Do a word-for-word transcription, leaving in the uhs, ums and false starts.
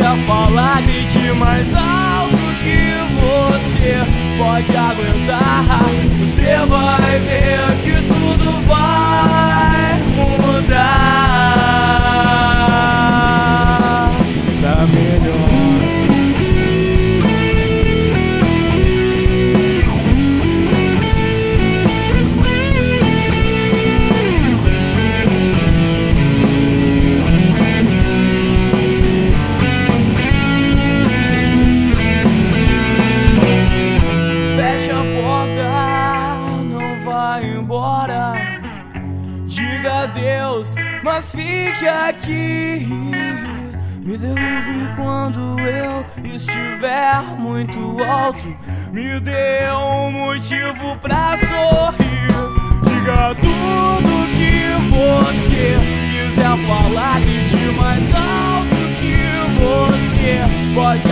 quiser falar, grite mais alto que você pode aguentar. Você vai ver que tudo vai mudar pra melhor. Diga adeus, mas fique aqui. Me derrube quando eu estiver muito alto. Me dê um motivo pra sorrir. Diga tudo que você quiser falar, grite mais alto que você pode